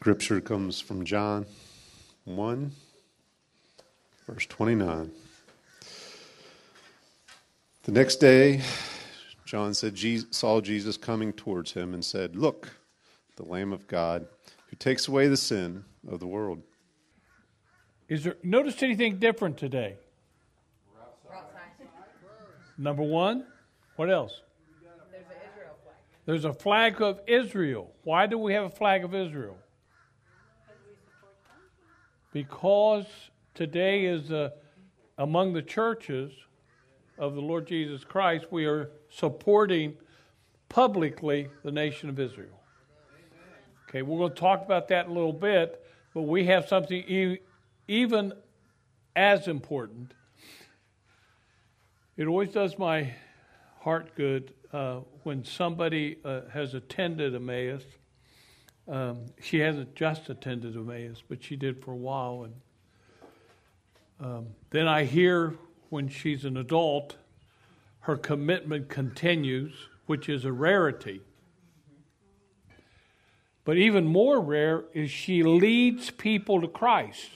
Scripture comes from John 1, verse 29. The next day, John saw Jesus coming towards him and said, "Look, the Lamb of God, who takes away the sin of the world." Notice anything different today? Number one, what else? There's an Israel flag. There's a flag of Israel. Why do we have a flag of Israel? Because today is among the churches of the Lord Jesus Christ, we are supporting publicly the nation of Israel. Okay, we're going to talk about that in a little bit, but we have something even as important. It always does my heart good when somebody has attended Emmaus. She hasn't just attended Emmaus, but she did for a while. And then I hear when she's an adult, her commitment continues, which is a rarity. But even more rare is she leads people to Christ.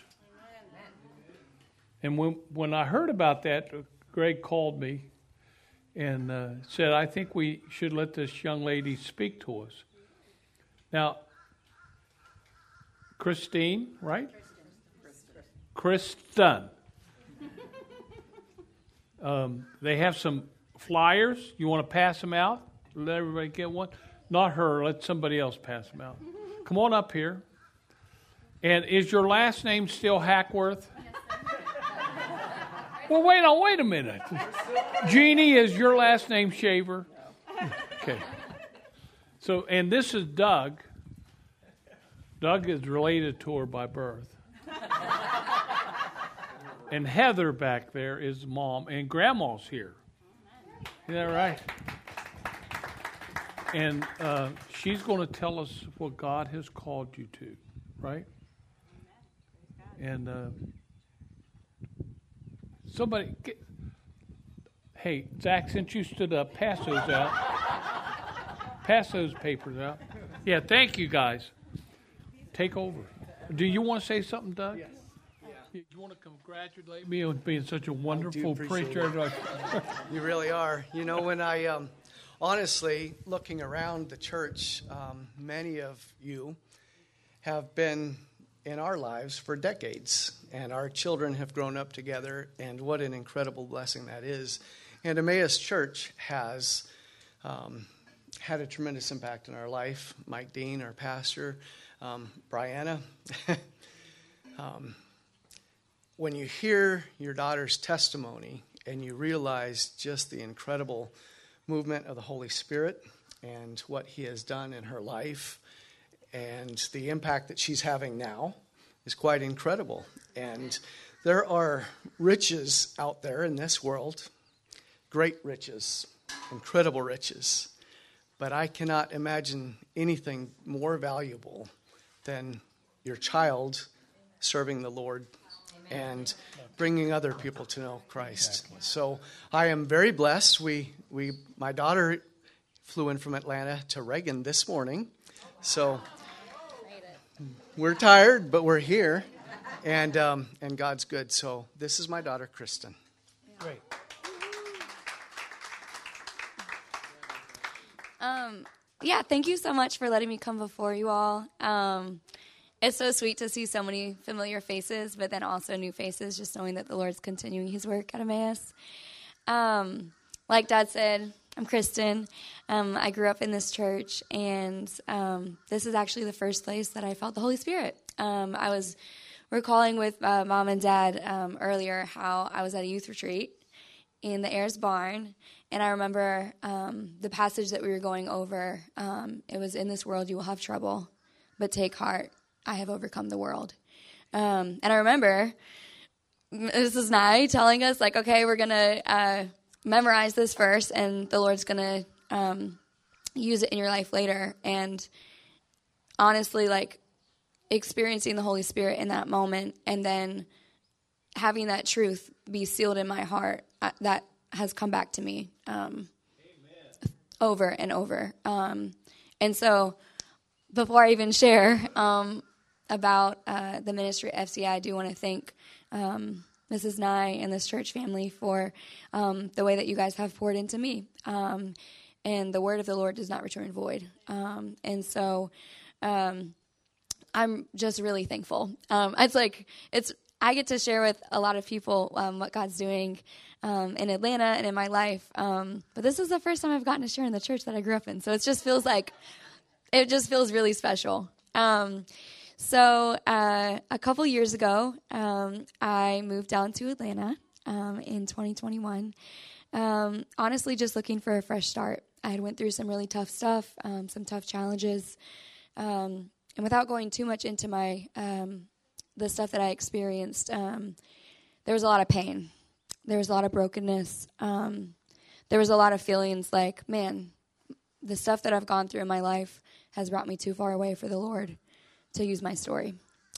And when I heard about that, Greg called me and said, "I think we should let this young lady speak to us." Now, Christine, right? Kristen. They have some flyers. You want to pass them out? Let everybody get one? Not her. Let somebody else pass them out. Come on up here. And is your last name still Hackworth? Well, wait a minute. Jeannie, is your last name Shaver? Okay. So, and this is Doug. Doug is related to her by birth. And Heather back there is mom, and grandma's here. Is that right? And she's going to tell us what God has called you to, right? And somebody, hey, Zach, since you stood up, pass those out. Pass those papers out. Yeah, thank you, guys. Take over. Do you want to say something, Doug? Yes. You want to congratulate me on being such a wonderful preacher? You really are. You know, when I, honestly, looking around the church, many of you have been in our lives for decades, and our children have grown up together, and what an incredible blessing that is. And Emmaus Church has had a tremendous impact in our life. Mike Dean, our pastor, Brianna. When you hear your daughter's testimony and you realize just the incredible movement of the Holy Spirit and what he has done in her life and the impact that she's having now is quite incredible. And there are riches out there in this world, great riches, incredible riches. But I cannot imagine anything more valuable than your child serving the Lord and bringing other people to know Christ. Exactly. So I am very blessed. My daughter flew in from Atlanta to Reagan this morning. So we're tired, but we're here, and God's good. So this is my daughter, Kristen. Great. Yeah, thank you so much for letting me come before you all. It's so sweet to see so many familiar faces, but then also new faces, just knowing that the Lord's continuing his work at Emmaus. Like Dad said, I'm Kristen. I grew up in this church, and this is actually the first place that I felt the Holy Spirit. I was recalling with Mom and Dad earlier how I was at a youth retreat in the Ayers Barn, and I remember the passage that we were going over. It was, "In this world you will have trouble, but take heart. I have overcome the world." And I remember Mrs. Nye telling us, like, okay, we're going to memorize this verse, and the Lord's going to use it in your life later. And honestly, like, experiencing the Holy Spirit in that moment and then having that truth be sealed in my heart, that has come back to me over and over. And so before I even share, about the ministry at FCI, I do want to thank Mrs. Nye and this church family for the way that you guys have poured into me. And the word of the Lord does not return void. And so I'm just really thankful. I get to share with a lot of people what God's doing in Atlanta and in my life. But this is the first time I've gotten to share in the church that I grew up in. So it just feels really special. So a couple years ago, I moved down to Atlanta in 2021. Honestly, just looking for a fresh start. I had went through some really tough stuff, some tough challenges. And without going too much into my the stuff that I experienced, there was a lot of pain. There was a lot of brokenness. There was a lot of feelings like, man, the stuff that I've gone through in my life has brought me too far away for the Lord to use my story.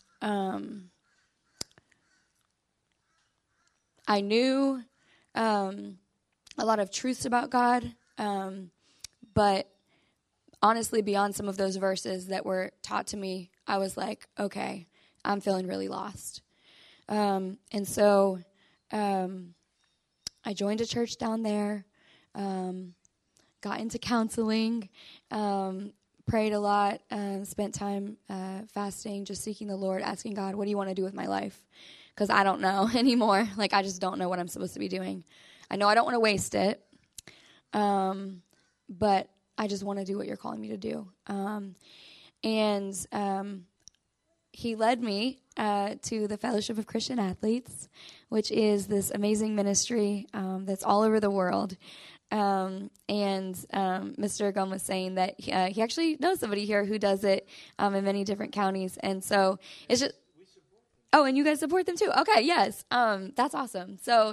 I knew a lot of truths about God, but honestly, beyond some of those verses that were taught to me, I was like, okay, I'm feeling really lost. And so I joined a church down there, got into counseling, prayed a lot, spent time fasting, just seeking the Lord, asking God, what do you want to do with my life? Because I don't know anymore. Like, I just don't know what I'm supposed to be doing. I know I don't want to waste it, but I just want to do what you're calling me to do. And he led me to the Fellowship of Christian Athletes, which is this amazing ministry that's all over the world. And Mr. Gum was saying that he actually knows somebody here who does it in many different counties. And so it's just, oh, and you guys support them too. Okay, yes. That's awesome. So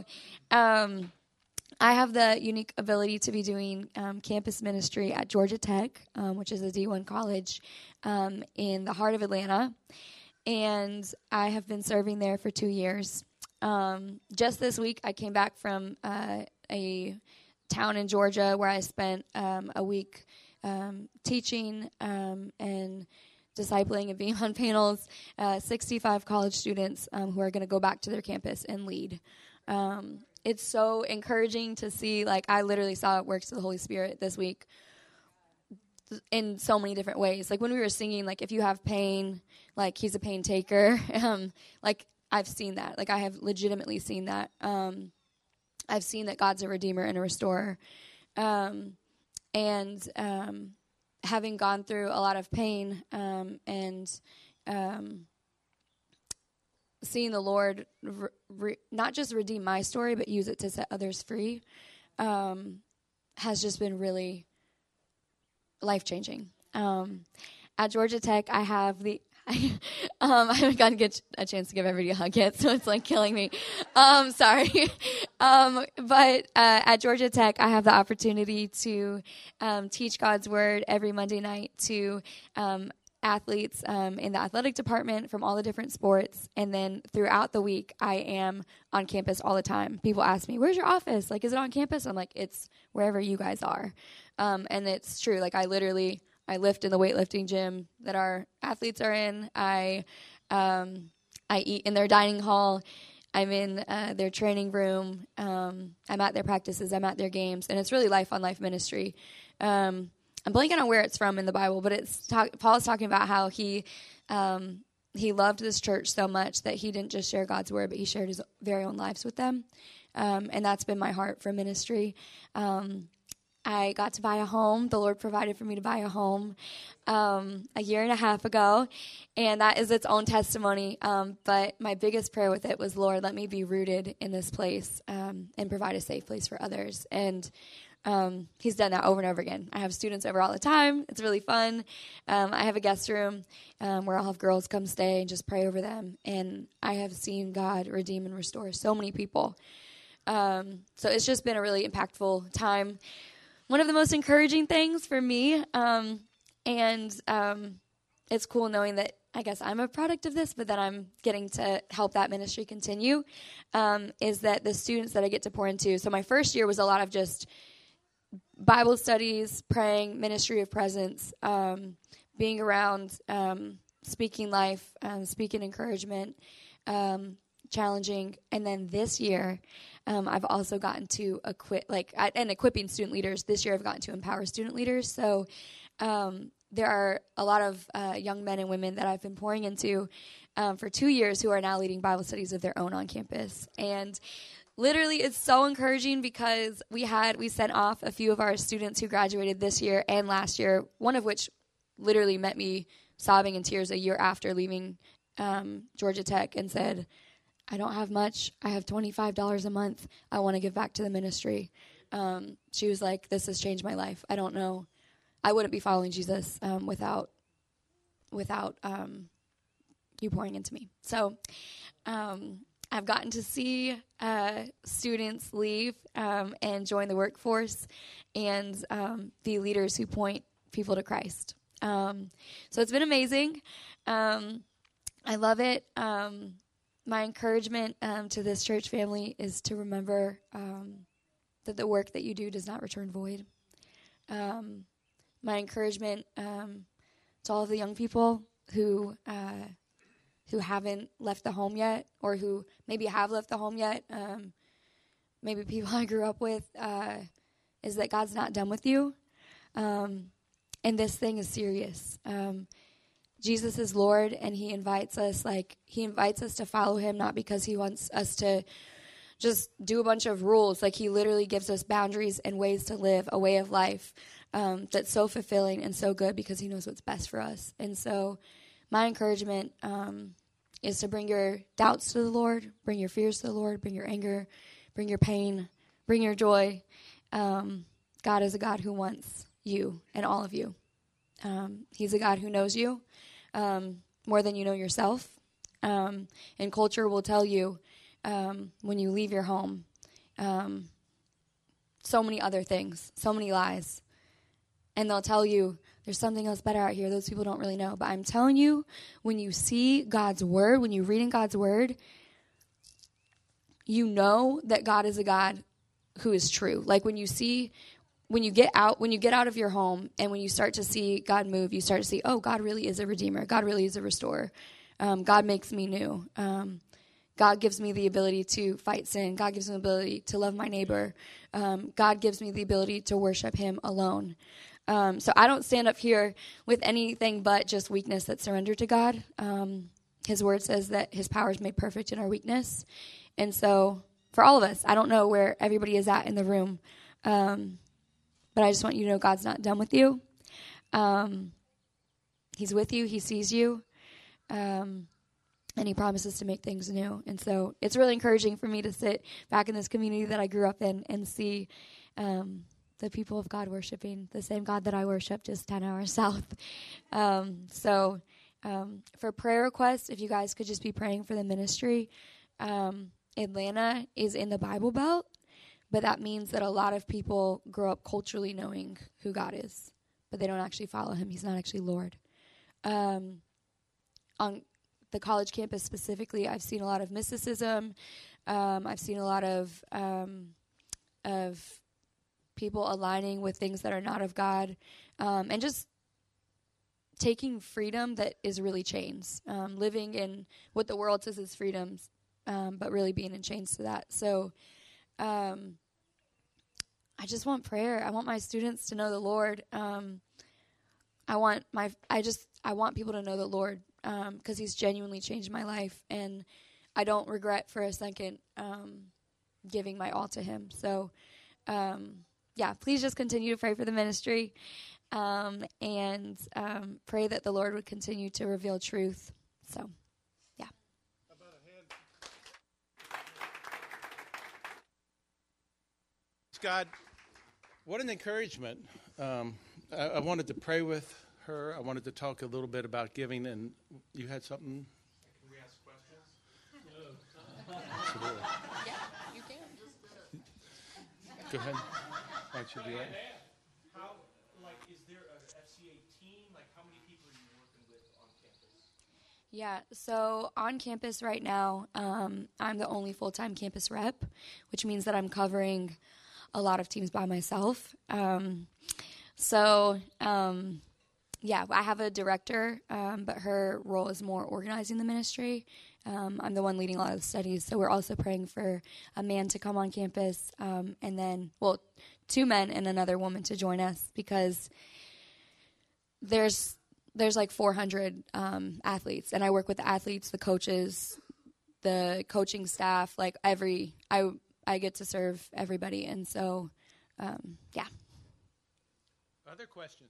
I have the unique ability to be doing campus ministry at Georgia Tech, which is a D1 college in the heart of Atlanta. And I have been serving there for 2 years. Just this week, I came back from a town in Georgia where I spent a week teaching and discipling and being on panels, 65 college students who are going to go back to their campus and lead. It's so encouraging to see, like, I literally saw it works of the Holy Spirit this week in so many different ways. Like, when we were singing, like, if you have pain, like, he's a pain taker. Like, I've seen that. Like, I have legitimately seen that. I've seen that God's a redeemer and a restorer. And having gone through a lot of pain and seeing the Lord not just redeem my story, but use it to set others free, has just been really life-changing. At Georgia Tech, I have I haven't gotten to get a chance to give everybody a hug yet, so it's like killing me. Sorry. But at Georgia Tech, I have the opportunity to teach God's Word every Monday night to athletes in the athletic department from all the different sports. And then throughout the week, I am on campus all the time. People ask me, where's your office? Like, is it on campus? I'm like, it's wherever you guys are. And it's true. Like, I lift in the weightlifting gym that our athletes are in. I eat in their dining hall. I'm in their training room. I'm at their practices. I'm at their games. And it's really life-on-life ministry. I'm blanking on where it's from in the Bible, but Paul is talking about how he loved this church so much that he didn't just share God's word, but he shared his very own lives with them. And that's been my heart for ministry. I got to buy a home. The Lord provided for me to buy a home a year and a half ago, and that is its own testimony. But my biggest prayer with it was, Lord, let me be rooted in this place and provide a safe place for others. And he's done that over and over again. I have students over all the time. It's really fun. I have a guest room where I'll have girls come stay and just pray over them. And I have seen God redeem and restore so many people. So it's just been a really impactful time. One of the most encouraging things for me, and it's cool knowing that I guess I'm a product of this, but that I'm getting to help that ministry continue, is that the students that I get to pour into. So my first year was a lot of just Bible studies, praying, ministry of presence, being around speaking life, speaking encouragement, challenging. And then this year, I've also gotten to equipping student leaders. This year I've gotten to empower student leaders. So there are a lot of young men and women that I've been pouring into for 2 years who are now leading Bible studies of their own on campus. And literally, it's so encouraging because we sent off a few of our students who graduated this year and last year, one of which literally met me sobbing in tears a year after leaving Georgia Tech and said, I don't have much. I have $25 a month. I want to give back to the ministry. She was like, this has changed my life. I don't know. I wouldn't be following Jesus without you pouring into me. So I've gotten to see students leave and join the workforce and be leaders who point people to Christ. So it's been amazing. I love it. My encouragement to this church family is to remember that the work that you do does not return void. My encouragement to all of the young people who haven't left the home yet, or who maybe have left the home yet, maybe people I grew up with, is that God's not done with you. And this thing is serious. Jesus is Lord, and he invites us to follow him, not because he wants us to just do a bunch of rules. Like, he literally gives us boundaries and ways to live, a way of life that's so fulfilling and so good because he knows what's best for us. And so my encouragement is to bring your doubts to the Lord, bring your fears to the Lord, bring your anger, bring your pain, bring your joy. God is a God who wants you and all of you. He's a God who knows you more than you know yourself. And culture will tell you when you leave your home so many other things, so many lies. And they'll tell you there's something else better out here. Those people don't really know. But I'm telling you, when you see God's word, when you read in God's word, you know that God is a God who is true. Like, when you get out of your home and when you start to see God move, you start to see, oh, God really is a redeemer. God really is a restorer. God makes me new. God gives me the ability to fight sin. God gives me the ability to love my neighbor. God gives me the ability to worship him alone. So I don't stand up here with anything but just weakness that's surrendered to God. His word says that his power is made perfect in our weakness. And so for all of us, I don't know where everybody is at in the room, but I just want you to know God's not done with you. He's with you. He sees you. And he promises to make things new. And so it's really encouraging for me to sit back in this community that I grew up in and see the people of God worshiping the same God that I worship just 10 hours south. So for prayer requests, if you guys could just be praying for the ministry. Atlanta is in the Bible Belt, but that means that a lot of people grow up culturally knowing who God is, but they don't actually follow him. He's not actually Lord. On the college campus specifically, I've seen a lot of mysticism. I've seen a lot of people aligning with things that are not of God, and just taking freedom that is really chains, living in what the world says is freedoms, but really being in chains to that. So I just want prayer. I want my students to know the Lord. I want people to know the Lord because he's genuinely changed my life, and I don't regret for a second giving my all to him. So please just continue to pray for the ministry, and pray that the Lord would continue to reveal truth. So, yeah. God, what an encouragement. I wanted to pray with her. I wanted to talk a little bit about giving, and you had something? Can we ask questions? Absolutely. Yeah, you can. Go ahead. Why don't you do that? Is there an FCA team? How many people are you working with on campus? Yeah, so on campus right now, I'm the only full-time campus rep, which means that I'm covering a lot of teams by myself. yeah, I have a director, but her role is more organizing the ministry. I'm the one leading a lot of the studies, so we're also praying for a man to come on campus, and then, 2 men and another woman to join us, because there's like 400 athletes, and I work with the athletes, the coaches, the coaching staff, like I get to serve everybody, and so, yeah. Other questions?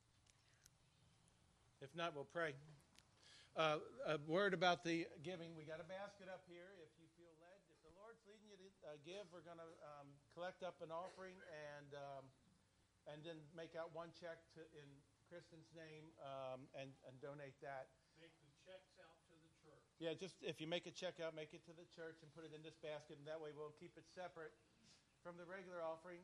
If not, we'll pray. A word about the giving. We got a basket up here. If you feel led, if the Lord's leading you to give, we're going to collect up an offering and then make out one check in Kristen's name and donate that. Make the checks out to the church. Yeah, just if you make a check out, make it to the church and put it in this basket, and that way we'll keep it separate from the regular offering.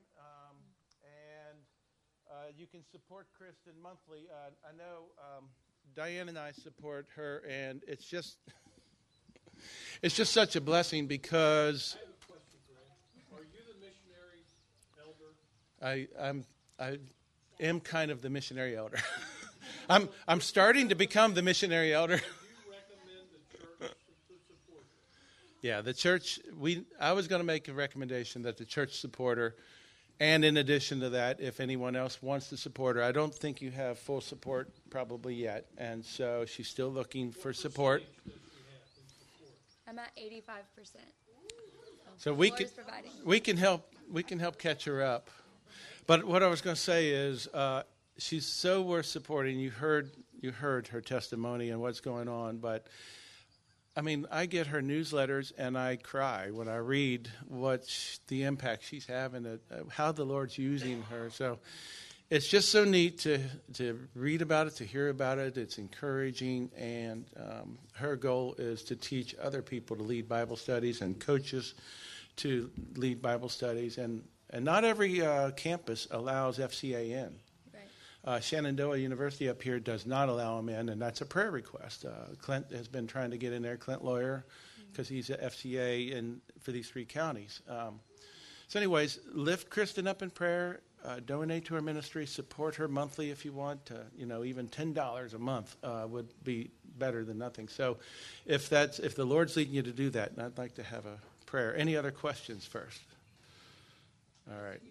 You can support Kristen monthly. I know Diane and I support her, and it's just such a blessing because. I have a question, Greg. Are you the missionary elder? I am kind of the missionary elder. I'm starting to become the missionary elder. Do you recommend the church to support her? Yeah, the church. I was going to make a recommendation that the church support her. And in addition to that, if anyone else wants to support her, I don't think you have full support probably yet. And so she's still looking for support. I'm at 85%. So we can help catch her up. But what I was going to say is she's so worth supporting. You heard her testimony and what's going on, but I mean, I get her newsletters and I cry when I read the impact she's having, how the Lord's using her. So it's just so neat to read about it, to hear about it. It's encouraging, and her goal is to teach other people to lead Bible studies and coaches to lead Bible studies. And not every campus allows FCA in. Shenandoah University up here does not allow them in, and that's a prayer request. Clint has been trying to get in there, Clint Lawyer, because he's at FCA for these 3 counties. So anyways, lift Kristen up in prayer, donate to her ministry, support her monthly if you want. Even $10 a month would be better than nothing. So if the Lord's leading you to do that, I'd like to have a prayer. Any other questions first? All right.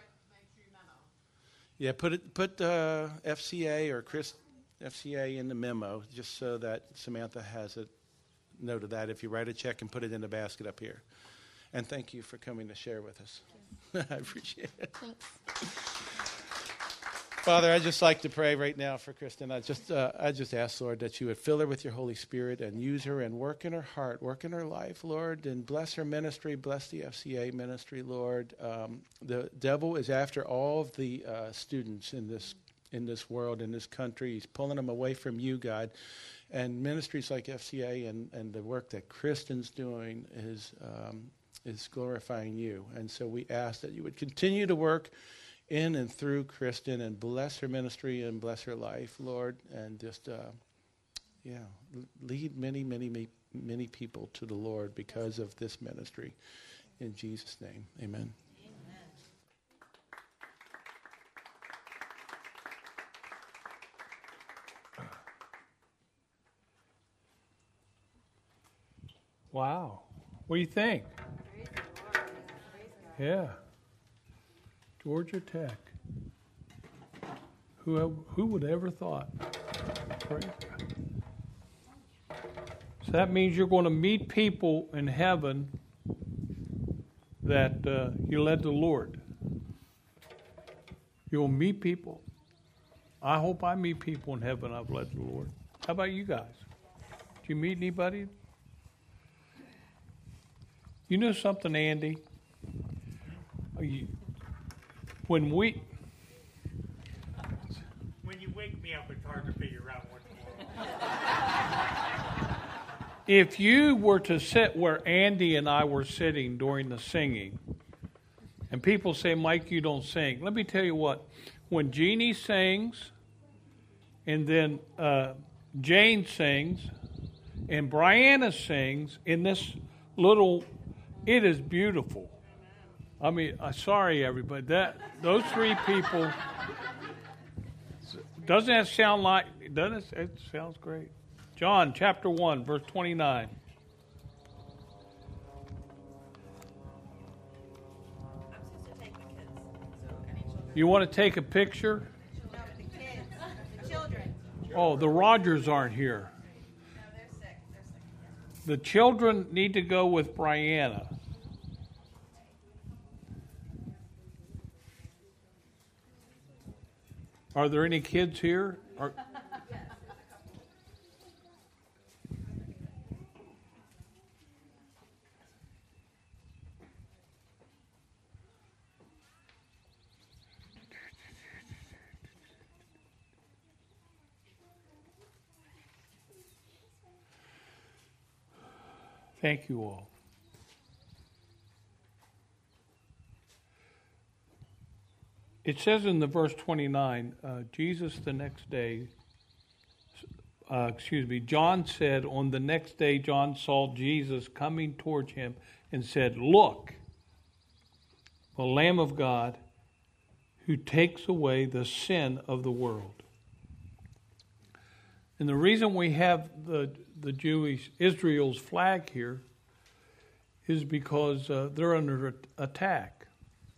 Yeah, put FCA or Chris FCA in the memo, just so that Samantha has a note of that. If you write a check and put it in the basket up here, and thank you for coming to share with us. I appreciate it. Thanks. Father, I just like to pray right now for Kristen. I just ask, Lord, that you would fill her with your Holy Spirit and use her and work in her heart, work in her life, Lord, and bless her ministry, bless the FCA ministry, Lord. The devil is after all of the students in this world, in this country. He's pulling them away from you, God. And ministries like FCA and the work that Kristen's doing is glorifying you. And so we ask that you would continue to work in and through Kristen and bless her ministry and bless her life, Lord, and just, lead many, many, many people to the Lord because of this ministry. In Jesus' name, amen. Wow. What do you think? Yeah. Georgia Tech. Who would ever thought? Praise God. So that means you're going to meet people in heaven that you led the Lord. You'll meet people. I hope I meet people in heaven I've led the Lord. How about you guys? Did you meet anybody? You know something, Andy? When you wake me up, it's hard to figure out what's going on. If you were to sit where Andy and I were sitting during the singing, and people say, Mike, you don't sing. Let me tell you what. When Jeannie sings, and then Jane sings, and Brianna sings, in this little, it is beautiful. I mean, sorry, everybody. Those 3 people, Doesn't that sound like, doesn't it? It sounds great. John chapter 1, verse 29. You want to take a picture? No, the kids, the children. Oh, the Rogers aren't here. No, they're sick. They're sick. The children need to go with Brianna. Are there any kids here? Thank you all. It says in the verse 29, Jesus the next day, John said, on the next day John saw Jesus coming towards him and said, "Look, the Lamb of God who takes away the sin of the world." And the reason we have the Jewish Israel's flag here is because they're under attack.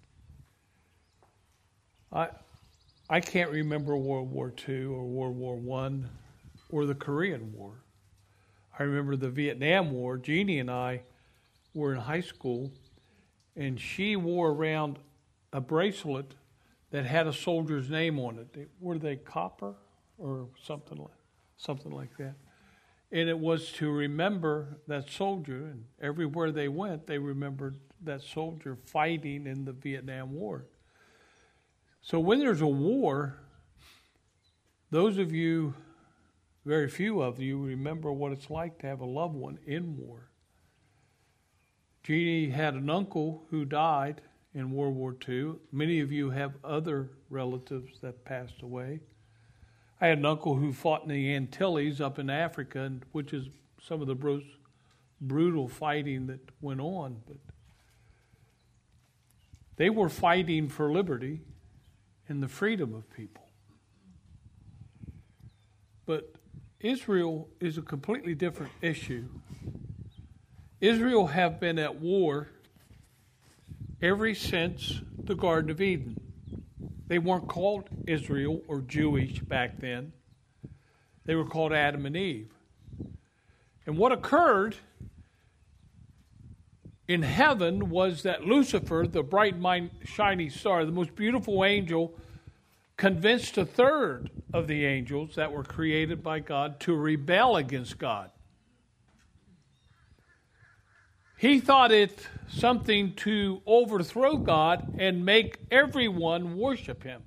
I can't remember World War II or World War I or the Korean War. I remember the Vietnam War. Jeannie and I were in high school, and she wore around a bracelet that had a soldier's name on it. Were they copper or something like that? And it was to remember that soldier, and everywhere they went, they remembered that soldier fighting in the Vietnam War. So when there's a war, those of you, very few of you, remember what it's like to have a loved one in war. Jeannie had an uncle who died in World War II. Many of you have other relatives that passed away. I had an uncle who fought in the Antilles up in Africa, which is some of the most brutal fighting that went on. But they were fighting for liberty and the freedom of people. But Israel is a completely different issue. Israel have been at war ever since the Garden of Eden. They weren't called Israel or Jewish back then. They were called Adam and Eve. And what occurred in heaven was that Lucifer, the bright shining star, the most beautiful angel, convinced a third of the angels that were created by God to rebel against God. He thought it something to overthrow God and make everyone worship him.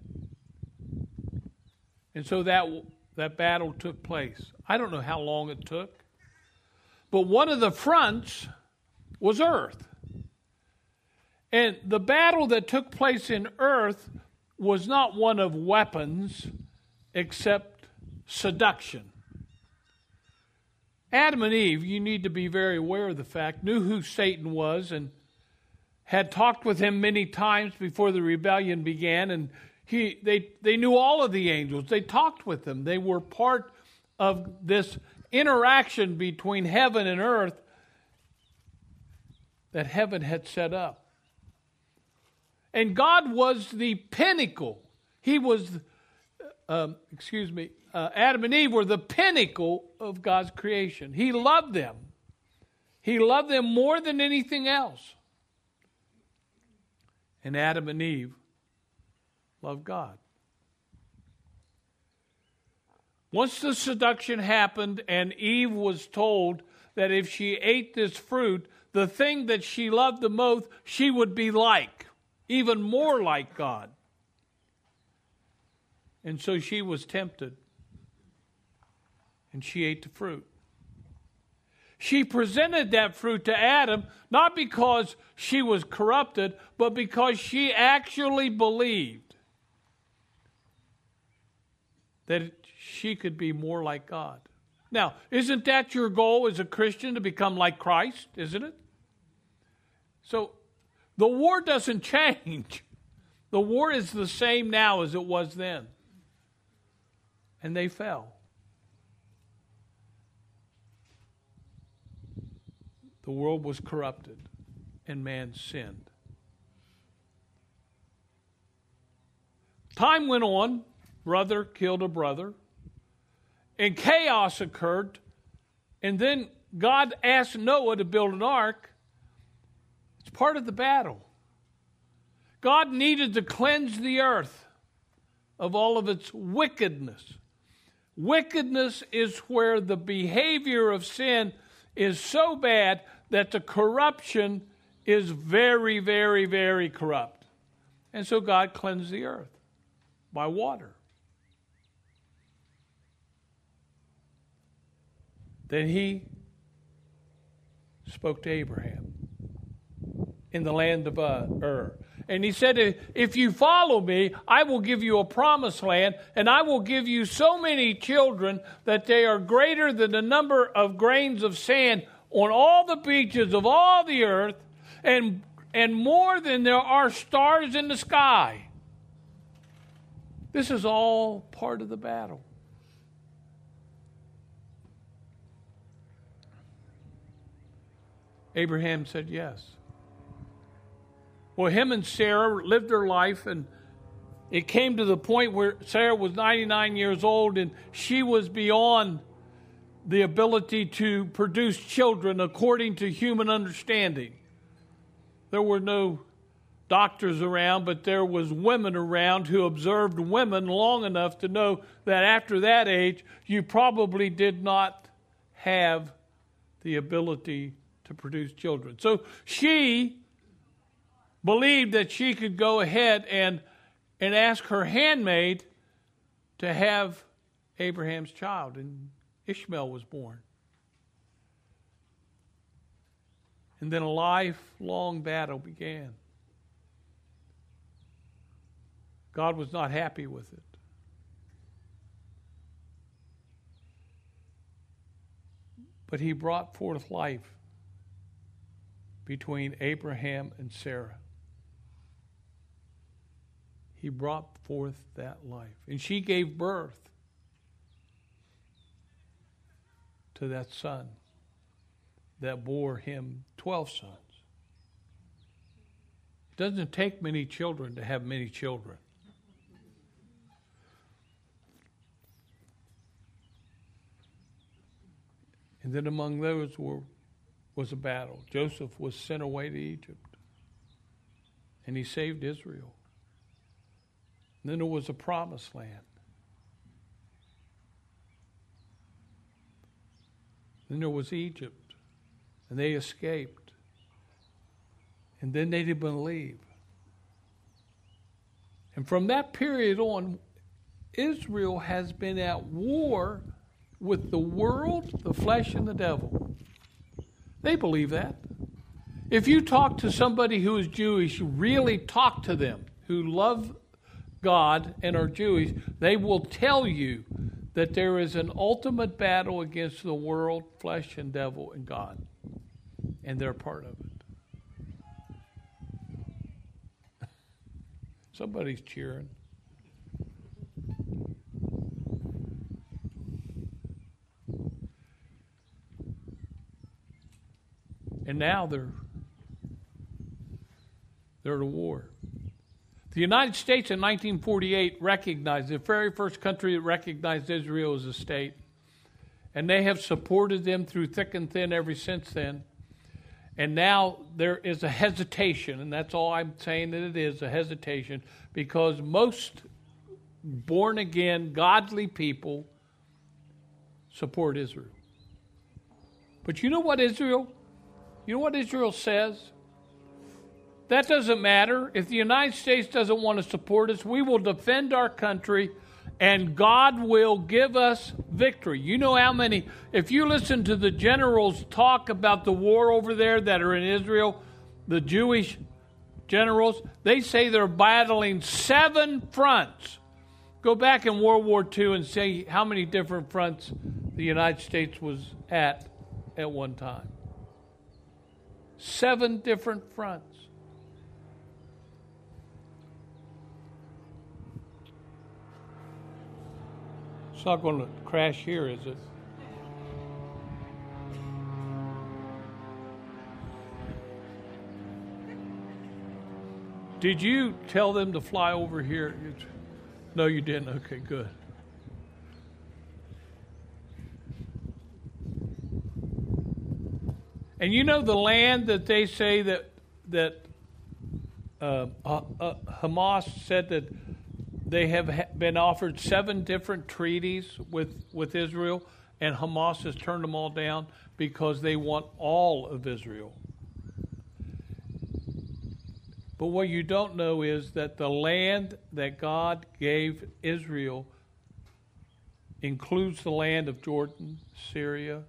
And so that battle took place. I don't know how long it took. But one of the fronts was earth. And the battle that took place in earth was not one of weapons except seduction. Adam and Eve, you need to be very aware of the fact, knew who Satan was and had talked with him many times before the rebellion began. And they knew all of the angels. They talked with them. They were part of this interaction between heaven and earth that heaven had set up. And God was the pinnacle. He was, Adam and Eve were the pinnacle of God's creation. He loved them. He loved them more than anything else. And Adam and Eve loved God. Once the seduction happened and Eve was told that if she ate this fruit, the thing that she loved the most, she would be like, even more like God. And so she was tempted. And she ate the fruit. She presented that fruit to Adam, not because she was corrupted, but because she actually believed that she could be more like God. Now, isn't that your goal as a Christian, to become like Christ, isn't it? So, the war doesn't change. The war is the same now as it was then. and they fell. The world was corrupted, and man sinned. Time went on, brother killed a brother, and chaos occurred, and then God asked Noah to build an ark. It's part of the battle. God needed to cleanse the earth of all of its wickedness. Wickedness is where the behavior of sin is so bad that the corruption is very, very, very corrupt. And so God cleansed the earth by water. Then he spoke to Abraham in the land of Ur. And he said, if you follow me, I will give you a promised land, and I will give you so many children that they are greater than the number of grains of sand on all the beaches of all the earth, and more than there are stars in the sky. This is all part of the battle. Abraham said yes. Well, him and Sarah lived their life, and it came to the point where Sarah was 99 years old, and she was beyond the ability to produce children according to human understanding. There were no doctors around, but there was women around who observed women long enough to know that after that age, you probably did not have the ability to produce children. So she believed that she could go ahead and ask her handmaid to have Abraham's child, and Ishmael was born. And then a lifelong battle began. God was not happy with it. But he brought forth life between Abraham and Sarah. He brought forth that life. And she gave birth to that son that bore him 12 sons. It doesn't take many children to have many children. And then among those was a battle. Joseph was sent away to Egypt, and he saved Israel. And then there was a promised land. Then there was Egypt, and they escaped. And then they didn't leave. And from that period on, Israel has been at war with the world, the flesh, and the devil. They believe that. If you talk to somebody who is Jewish, you really talk to them, who love God and are Jewish, they will tell you that there is an ultimate battle against the world, flesh, and devil, and God. And they're part of it. Somebody's cheering. And now they're at a war. The United States in 1948 recognized, the very first country that recognized Israel as a state. And they have supported them through thick and thin ever since then. And now there is a hesitation, and that's all I'm saying that it is, a hesitation, because most born-again, godly people support Israel. But you know what Israel says? That doesn't matter. If the United States doesn't want to support us, we will defend our country, and God will give us victory. You know how many, if you listen to the generals talk about the war over there that are in Israel, the Jewish generals, they say they're battling 7 fronts. Go back in World War II and see how many different fronts the United States was at one time. 7 different fronts. It's not going to crash here, is it? Did you tell them to fly over here? No, you didn't. Okay, good. And you know the land that they say that Hamas said that they have been offered 7 different treaties with Israel, and Hamas has turned them all down because they want all of Israel. But what you don't know is that the land that God gave Israel includes the land of Jordan, Syria,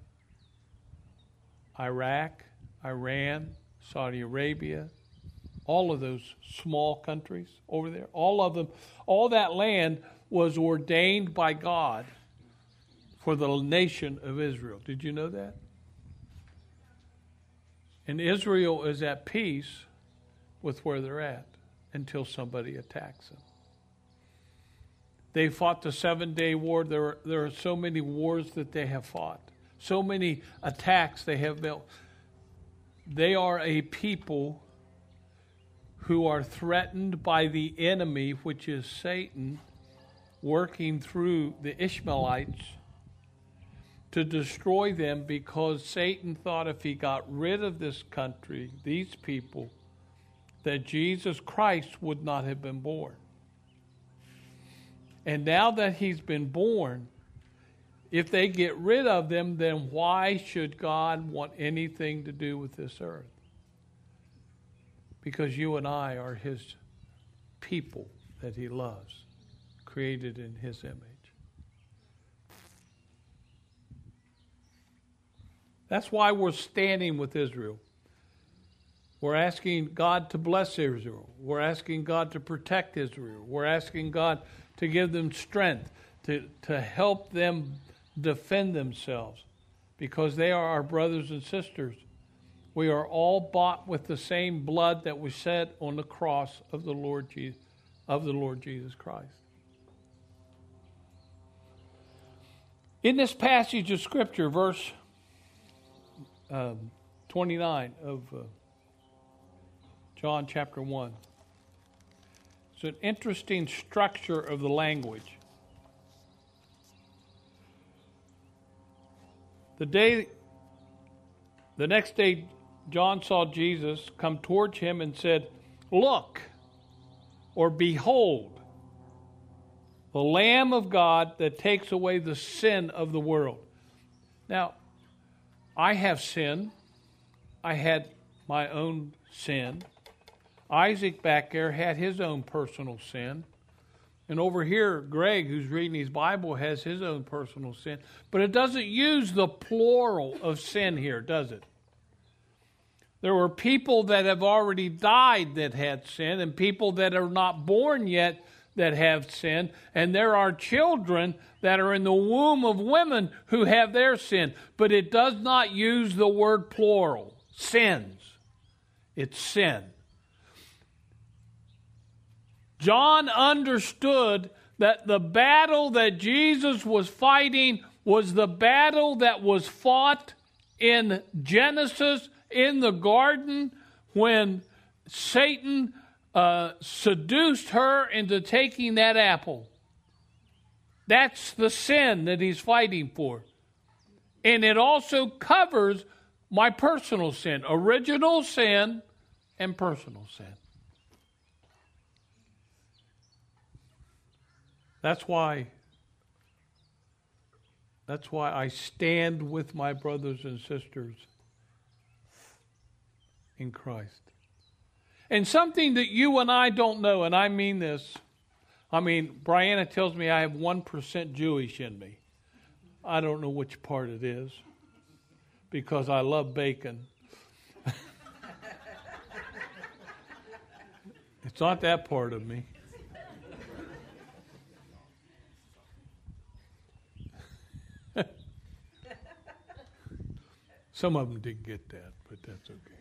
Iraq, Iran, Saudi Arabia, all of those small countries over there, all of them, all that land was ordained by God for the nation of Israel. Did you know that? And Israel is at peace with where they're at until somebody attacks them. They fought the 7-day war. There are so many wars that they have fought. So many attacks they have built. They are a people who are threatened by the enemy, which is Satan, working through the Ishmaelites to destroy them, because Satan thought if he got rid of this country, these people, that Jesus Christ would not have been born. And now that he's been born, if they get rid of them, then why should God want anything to do with this earth? Because you and I are his people that he loves, created in his image. That's why we're standing with Israel. We're asking God to bless Israel. We're asking God to protect Israel. We're asking God to give them strength, to help them defend themselves, because they are our brothers and sisters. We are all bought with the same blood that was shed on the cross of the Lord Jesus Christ. In this passage of Scripture, verse 29 of John chapter 1. It's an interesting structure of the language. The next day, John saw Jesus come towards him and said, "Look," or "Behold, the Lamb of God that takes away the sin of the world." Now, I have sin. I had my own sin. Isaac back there had his own personal sin. And over here, Greg, who's reading his Bible, has his own personal sin. But it doesn't use the plural of sin here, does it? There were people that have already died that had sin, and people that are not born yet that have sin. And there are children that are in the womb of women who have their sin. But it does not use the word plural. Sins. It's sin. John understood that the battle that Jesus was fighting was the battle that was fought in Genesis in the garden when Satan seduced her into taking that apple. That's the sin that he's fighting for. And it also covers my personal sin, original sin and personal sin. That's why I stand with my brothers and sisters in Christ. And something that you and I don't know, and I mean this. I mean, Brianna tells me I have 1% Jewish in me. I don't know which part it is, because I love bacon. It's not that part of me. Some of them didn't get that, but that's okay.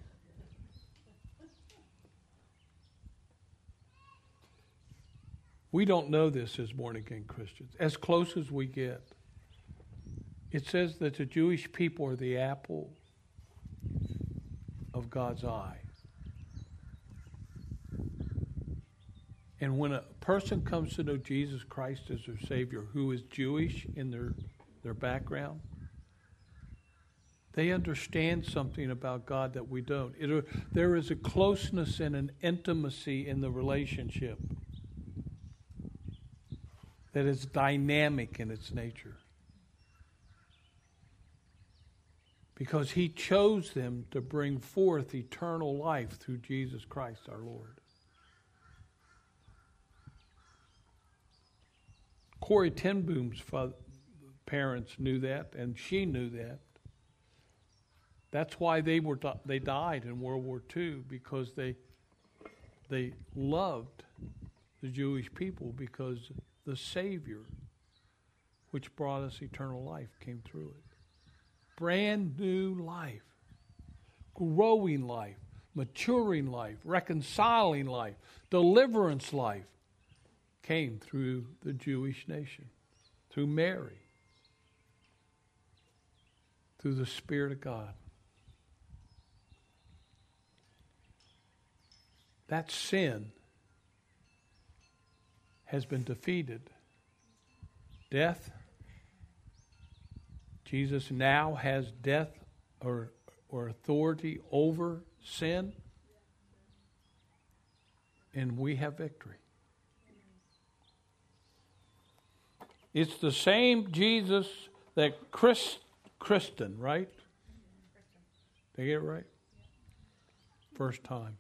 We don't know this as born-again Christians. As close as we get, it says that the Jewish people are the apple of God's eye. And when a person comes to know Jesus Christ as their Savior, who is Jewish in their background, they understand something about God that we don't. There is a closeness and an intimacy in the relationship that is dynamic in its nature. Because he chose them to bring forth eternal life through Jesus Christ our Lord. Corrie ten Boom's parents knew that, and she knew that. That's why they died in World War II, because they loved the Jewish people, because the Savior, which brought us eternal life, came through it. Brand new life, growing life, maturing life, reconciling life, deliverance life came through the Jewish nation, through Mary, through the Spirit of God. That sin has been defeated. Death, Jesus now has death or authority over sin, and we have victory. It's the same Jesus that Kristen, right? Did I get it right? First time.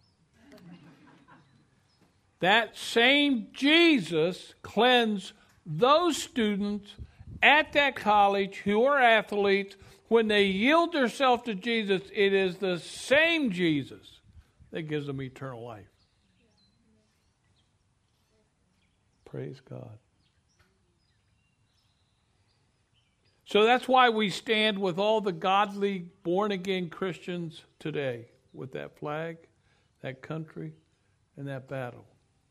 That same Jesus cleansed those students at that college who are athletes. When they yield themselves to Jesus, it is the same Jesus that gives them eternal life. Praise God. So that's why we stand with all the godly, born-again Christians today with that flag, that country, and that battle.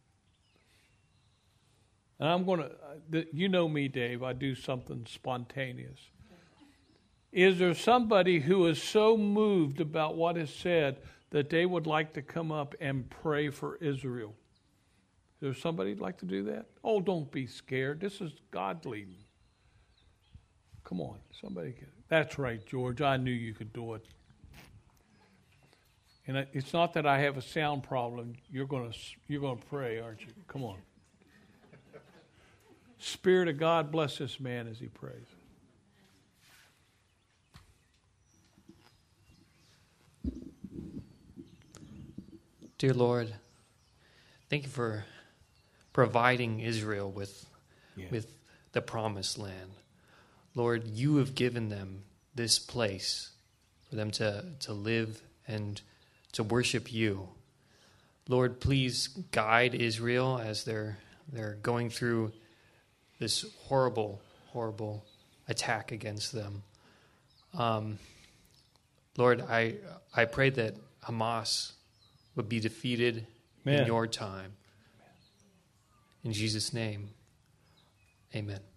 And I'm going to, you know me, Dave, I do something spontaneous. Is there somebody who is so moved about what is said that they would like to come up and pray for Israel? Is there somebody who'd like to do that? Oh, don't be scared. This is God leading. Come on, somebody get it. That's right, George. I knew you could do it. And it's not that I have a sound problem. You're going to pray, aren't you? Come on. Spirit of God, bless this man as he prays. Dear Lord, thank you for providing Israel with the promised land. Lord, you have given them this place for them to live and to worship you. Lord, please guide Israel as they're going through this horrible, horrible attack against them. Lord, I pray that Hamas would be defeated in your time. In Jesus' name, amen.